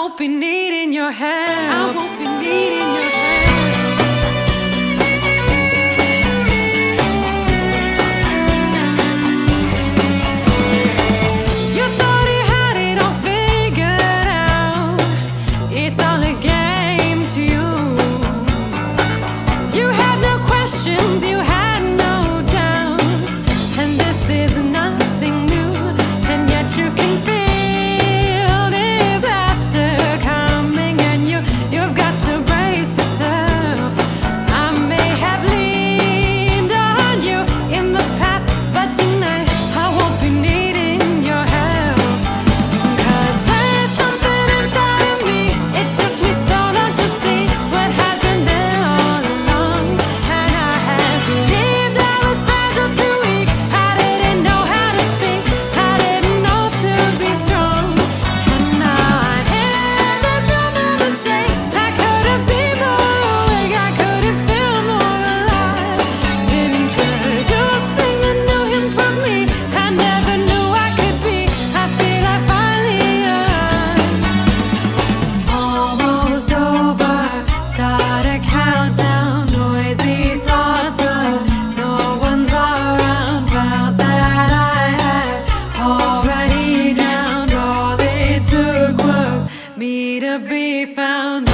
won't be needing your help. I won't be needing your help. You thought he had it all figured out. It's all a game to you. You had no questions, you had no doubts, and this is nothing new, and yet you can feel disaster coming, and you've got to brace yourself. I may have leaned on you in the past, but tonight I won't be needing your help. 'Cause there's something inside of me. It took me so long to see what had been there all along, and I had believed I was fragile, too weak. I didn't know how to speak, I didn't know to be strong. And now I'm here, there's no more mistake. I couldn't be more awake, I couldn't feel more alive. Introducing the new him from me, I never knew I could be. I feel I finally arrived. Almost over, start a countdown. Noisy thoughts, but no one's around. Felt that I had already drowned. All it took was me to be found.